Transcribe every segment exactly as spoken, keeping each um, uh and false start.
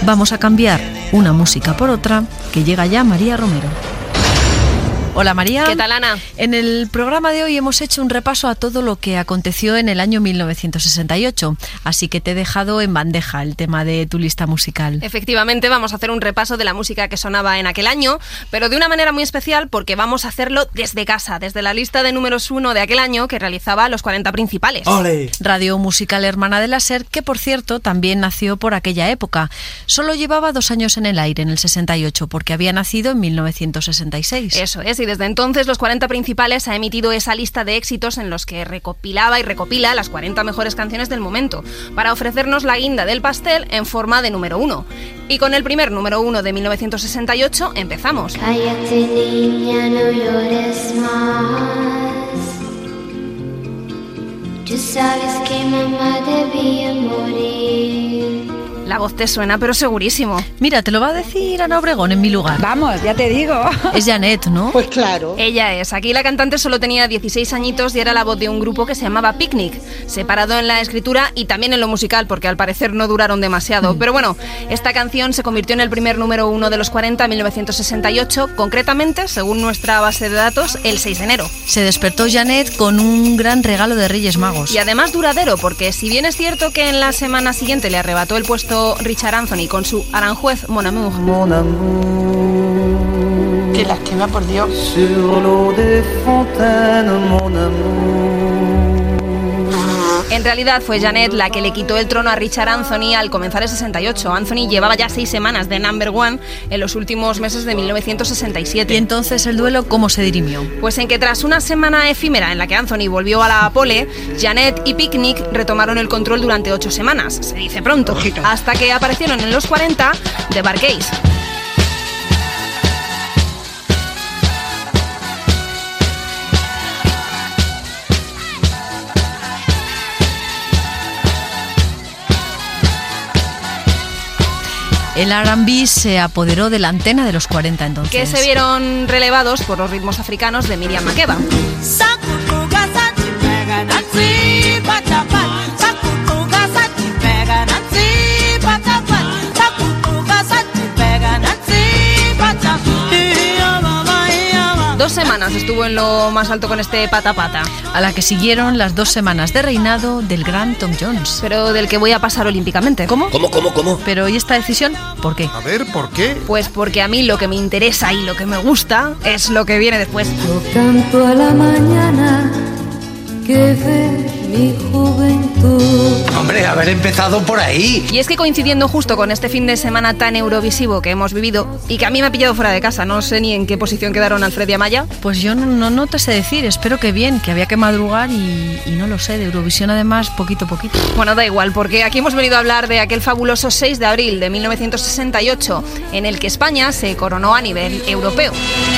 vamos a cambiar una música por otra, que llega ya María Romero. Hola María. ¿Qué tal, Ana? En el programa de hoy hemos hecho un repaso a todo lo que aconteció en el año mil novecientos sesenta y ocho, así que te he dejado en bandeja el tema de tu lista musical. Efectivamente, vamos a hacer un repaso de la música que sonaba en aquel año, pero de una manera muy especial porque vamos a hacerlo desde casa, desde la lista de números uno de aquel año que realizaba los cuarenta principales. ¡Ole! Radio musical hermana de la SER, que por cierto también nació por aquella época. Solo llevaba dos años en el aire, en el sesenta y ocho, porque había nacido en mil novecientos sesenta y seis. Eso es, y desde entonces los cuarenta principales ha emitido esa lista de éxitos en los que recopilaba y recopila las cuarenta mejores canciones del momento, para ofrecernos la guinda del pastel en forma de número uno. Y con el primer número uno de mil novecientos sesenta y ocho empezamos. Cállate, niña, no llores más. Tú sabes que mamá debía morir. La voz te suena, pero segurísimo. Mira, te lo va a decir Ana Obregón en mi lugar. Vamos, ya te digo. Es Janet, ¿no? Pues claro. Ella es. Aquí la cantante solo tenía dieciséis añitos y era la voz de un grupo que se llamaba Picnic, separado en la escritura y también en lo musical, porque al parecer no duraron demasiado. Mm. Pero bueno, esta canción se convirtió en el primer número uno de los cuarenta en mil novecientos sesenta y ocho, concretamente, según nuestra base de datos, el seis de enero. Se despertó Janet con un gran regalo de Reyes Magos. Y además duradero, porque si bien es cierto que en la semana siguiente le arrebató el puesto Richard Anthony con su Aranjuez Mon Amour. Mon amour. Qué lástima, por Dios. Sur l'eau des fontaines, mon amour. En realidad fue Janet la que le quitó el trono a Richard Anthony al comenzar el sesenta y ocho. Anthony llevaba ya seis semanas de number one en los últimos meses de mil novecientos sesenta y siete. ¿Y entonces el duelo cómo se dirimió? Pues en que tras una semana efímera en la que Anthony volvió a la pole, Janet y Picnic retomaron el control durante ocho semanas, se dice pronto, Ojito. hasta que aparecieron en los cuarenta The Bar-Kays. El R and B se apoderó de la antena de los cuarenta entonces. Que se vieron relevados por los ritmos africanos de Miriam Makeba. Dos semanas estuvo en lo más alto con este pata pata. A la que siguieron las dos semanas de reinado del gran Tom Jones. Pero del que voy a pasar olímpicamente. ¿Cómo? ¿Cómo, cómo, cómo? Pero ¿y esta decisión? ¿Por qué? A ver, ¿por qué? Pues porque a mí lo que me interesa y lo que me gusta es lo que viene después. Yo canto a la mañana que ve mi juventud. Hombre, haber empezado por ahí. Y es que coincidiendo justo con este fin de semana tan eurovisivo que hemos vivido y que a mí me ha pillado fuera de casa, no sé ni en qué posición quedaron Alfred y Amaya. Pues yo no, no, no te sé decir, espero que bien, que había que madrugar y, y no lo sé, de Eurovisión además poquito a poquito. Bueno, da igual, porque aquí hemos venido a hablar de aquel fabuloso seis de abril de mil novecientos sesenta y ocho, en el que España se coronó a nivel europeo.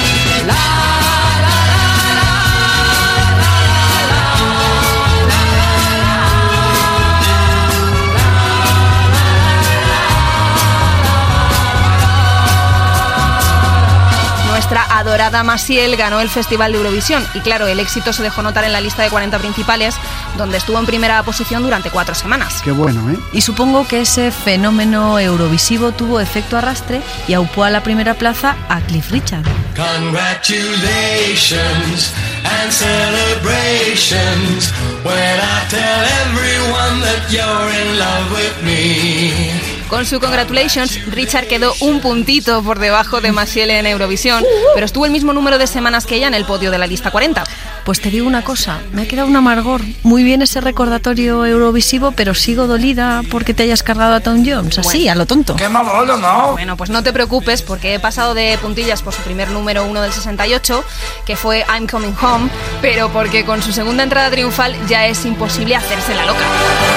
Nuestra adorada Maciel ganó el Festival de Eurovisión y claro, el éxito se dejó notar en la lista de cuarenta principales, donde estuvo en primera posición durante cuatro semanas. Qué bueno, ¿eh? Y supongo que ese fenómeno eurovisivo tuvo efecto arrastre y aupó a la primera plaza a Cliff Richard. Congratulations and celebrations when I tell everyone that you're in love with me. Con su Congratulations, Richard quedó un puntito por debajo de Maciel en Eurovisión, pero estuvo el mismo número de semanas que ella en el podio de la lista cuarenta. Pues te digo una cosa, me ha quedado un amargor. Muy bien ese recordatorio eurovisivo, pero sigo dolida porque te hayas cargado a Tom Jones, así, Bueno. a lo tonto. ¡Qué malolo, no! Bueno, pues no te preocupes porque he pasado de puntillas por su primer número uno del sesenta y ocho, que fue I'm Coming Home, pero porque con su segunda entrada triunfal ya es imposible hacerse la loca.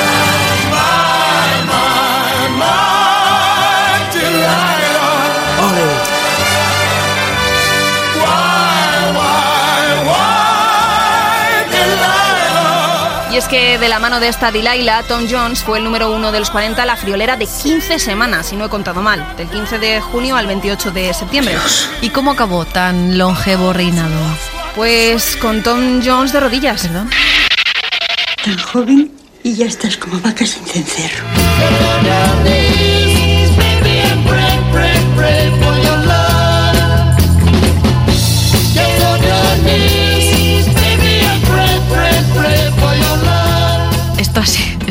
Y es que de la mano de esta Delilah, Tom Jones fue el número uno de los cuarenta, la friolera de quince semanas, si no he contado mal, del quince de junio al veintiocho de septiembre. ¿Y cómo acabó tan longevo reinado? Pues con Tom Jones de rodillas. ¿Perdón? Tan joven y ya estás como vaca sin cencerro. Baby,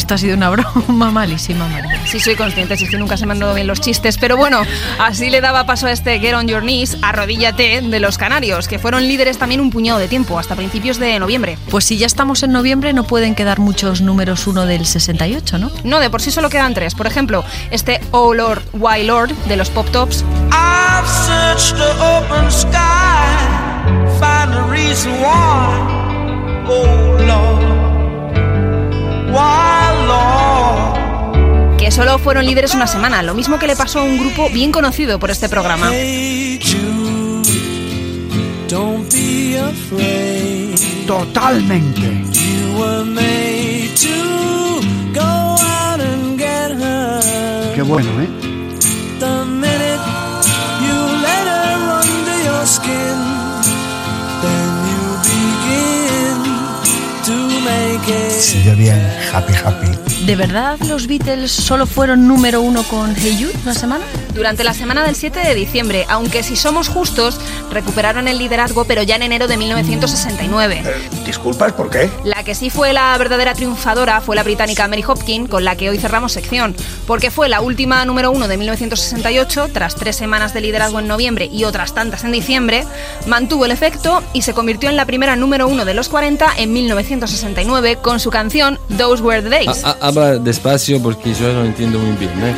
esto ha sido una broma malísima, María. Sí, soy consciente, si es que nunca se me han dado bien los chistes, pero bueno, así le daba paso a este Get on Your Knees, Arrodíllate, de los Canarios, que fueron líderes también un puñado de tiempo, hasta principios de noviembre. Pues si ya estamos en noviembre, no pueden quedar muchos números uno del sesenta y ocho, ¿no? No, de por sí solo quedan tres. Por ejemplo, este Oh Lord, Why Lord, de los Pop Tops. I've searched the open sky, find a reason why. Oh Lord, why Lord. Que solo fueron líderes una semana, lo mismo que le pasó a un grupo bien conocido por este programa. Hey Jude, don't be afraid. Totalmente. You were made to go out and get her. Qué bueno, ¿eh? The minute you let her under your skin, then you begin to make it. Sigue bien, happy, happy. ¿De verdad los Beatles solo fueron número uno con Hey Jude una semana? Durante la semana del siete de diciembre, aunque si somos justos, recuperaron el liderazgo, pero ya en enero de mil novecientos sesenta y nueve. Eh, Disculpas, ¿por qué? La que sí fue la verdadera triunfadora fue la británica Mary Hopkin, con la que hoy cerramos sección, porque fue la última número uno de mil novecientos sesenta y ocho, tras tres semanas de liderazgo en noviembre y otras tantas en diciembre, mantuvo el efecto y se convirtió en la primera número uno de los cuarenta en mil novecientos sesenta y nueve con su canción Those Were the Days. Ah, ah, habla despacio porque yo no entiendo muy bien, ¿eh?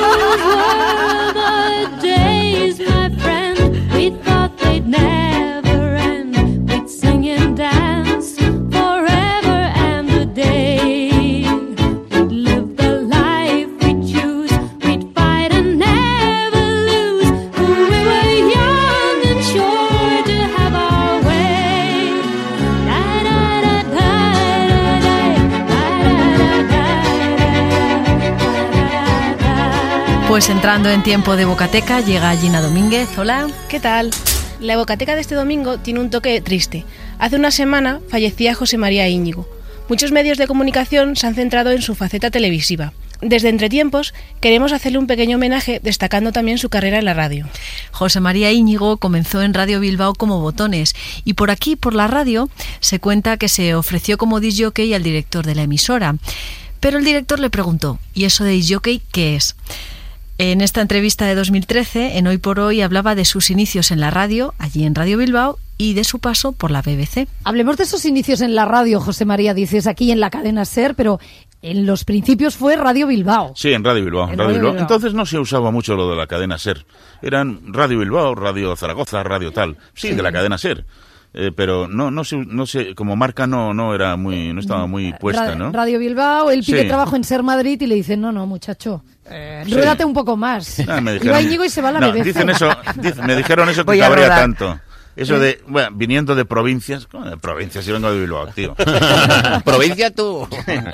Pues entrando en tiempo de Bocateca, llega Gina Domínguez. Hola. ¿Qué tal? La Bocateca de este domingo tiene un toque triste. Hace una semana fallecía José María Íñigo. Muchos medios de comunicación se han centrado en su faceta televisiva. Desde Entretiempos queremos hacerle un pequeño homenaje destacando también su carrera en la radio. José María Íñigo comenzó en Radio Bilbao como Botones y por aquí, por la radio, se cuenta que se ofreció como disc jockey al director de la emisora. Pero el director le preguntó, ¿y eso de disc jockey qué es? En esta entrevista de dos mil trece, en Hoy por Hoy, hablaba de sus inicios en la radio, allí en Radio Bilbao, y de su paso por la B B C. Hablemos de esos inicios en la radio, José María, dices aquí en la cadena SER, pero en los principios fue Radio Bilbao. Sí, en Radio Bilbao. En Radio Radio Bilbao. Bilbao. Entonces no se usaba mucho lo de la cadena SER. Eran Radio Bilbao, Radio Zaragoza, Radio tal. Sí, sí. De la cadena SER. Eh, pero no no sé no sé como marca no no era muy no estaba muy puesta, ¿no? Radio Bilbao, él pide Sí. trabajo en SER Madrid y le dicen no no muchacho, eh, Sí. ruédate un poco más. Ah, me Y dijeron- va Íñigo y se va a la no, B B C. dicen eso, dicen- me dijeron eso que Voy a cabría rodar. tanto. Eso de, bueno, viniendo de provincias, ¿cómo de provincias? Si vengo de Bilbao, tío. Provincia tú.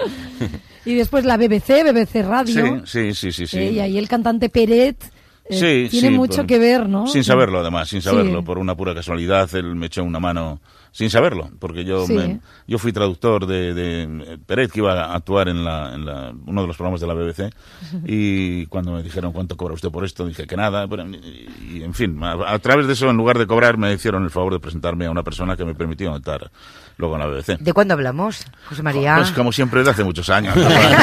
Y después la B B C, B B C Radio. Sí, sí, sí, sí, sí. eh, y ahí el cantante Peret eh, Sí, tiene sí, mucho por- que ver, ¿no? Sin saberlo, además, sin saberlo. Sí. Por una pura casualidad, él me echó una mano sin saberlo, porque yo Sí. me- yo fui traductor de, de Peret, que iba a actuar en, la, en la, uno de los programas de la B B C, y cuando me dijeron cuánto cobra usted por esto, dije que nada, pero- y, y, en fin, a, a través de eso, en lugar de cobrar, me hicieron el favor de presentarme a una persona que me permitió estar luego en la B B C. ¿De cuándo hablamos, José María? Pues como siempre, de hace muchos años.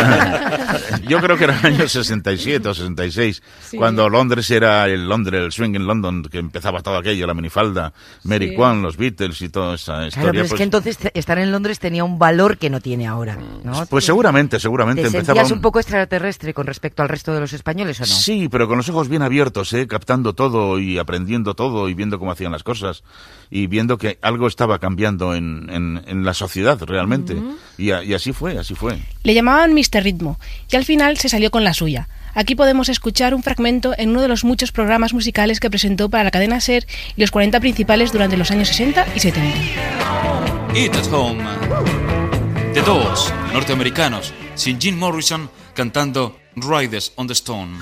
Yo creo que era el año sesenta y siete o sesenta y seis, Sí. cuando Londres era el Londres, el swing en London, que empezaba todo aquello, la minifalda, Mary Sí. Quant, los Beatles y toda esa historia. Claro, pero es pues, que entonces te- estar en Londres tenía un valor que no tiene ahora, ¿no? pues seguramente, seguramente ¿Te empezaba sentías un- un poco extraterrestre con respecto al resto de los españoles o no? Sí, pero con los ojos bien abiertos, ¿eh? Captando todo y aprendiendo todo y viendo cómo hacían las cosas y viendo que algo estaba cambiando en, en, en la sociedad realmente. Ujú. y, a- y así fue, así fue. Le llamaban mister Ritmo y al final se salió con la suya. Aquí podemos escuchar un fragmento en uno de los muchos programas musicales que presentó para la cadena SER y los cuarenta principales durante los años sesenta y setenta. Eat at Home. The Doors, norteamericanos, sin Jim Morrison cantando Riders on the Stone.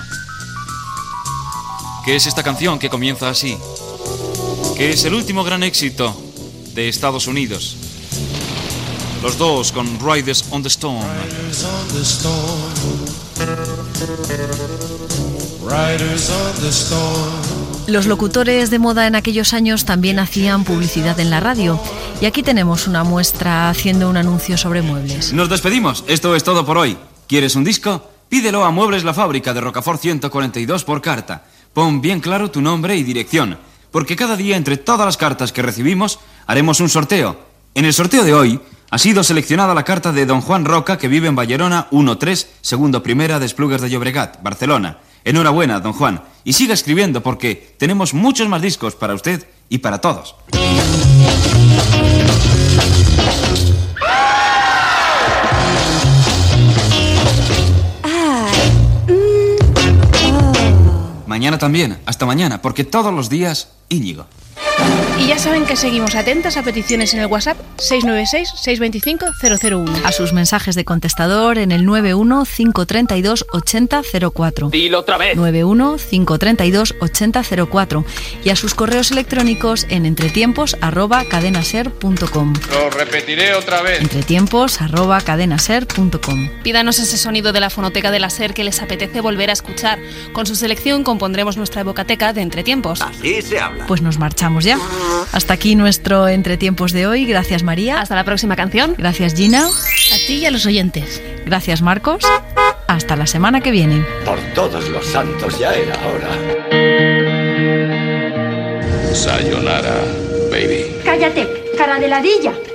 ¿Qué es esta canción que comienza así? Que es el último gran éxito de Estados Unidos. Los Doors con Riders on the Stone. Riders on the storm. Riders on the storm. Los locutores de moda en aquellos años también hacían publicidad en la radio. Y aquí tenemos una muestra haciendo un anuncio sobre muebles. Nos despedimos. Esto es todo por hoy. ¿Quieres un disco? Pídelo a Muebles La Fábrica de Rocafort ciento cuarenta y dos por carta. Pon bien claro tu nombre y dirección, porque cada día entre todas las cartas que recibimos haremos un sorteo. En el sorteo de hoy ha sido seleccionada la carta de don Juan Roca, que vive en Vallerona uno tres, segundo primera de Esplugues de Llobregat, Barcelona. Enhorabuena, don Juan, y siga escribiendo porque tenemos muchos más discos para usted y para todos. Mañana también, hasta mañana, porque todos los días, Íñigo. Y ya saben que seguimos atentas a peticiones en el WhatsApp seis nueve seis, seis dos cinco, cero cero uno. A sus mensajes de contestador en el nueve uno, cinco tres dos, ocho cero cero cuatro. Dilo otra vez. nueve uno, cinco tres dos, ocho cero cero cuatro. Y a sus correos electrónicos en entretiempos arroba cadenaser punto com. Lo repetiré otra vez. Entretiempos arroba cadenaser punto com. Pídanos ese sonido de la fonoteca de la SER que les apetece volver a escuchar. Con su selección compondremos nuestra evocateca de Entretiempos. Así se habla. Pues nos marchamos ya. Hasta aquí nuestro Entretiempos de hoy. Gracias, María. Hasta la próxima canción. Gracias, Gina. A ti y a los oyentes. Gracias, Marcos. Hasta la semana que viene. Por todos los santos, ya era hora. Sayonara, baby. Cállate, cara de ladilla.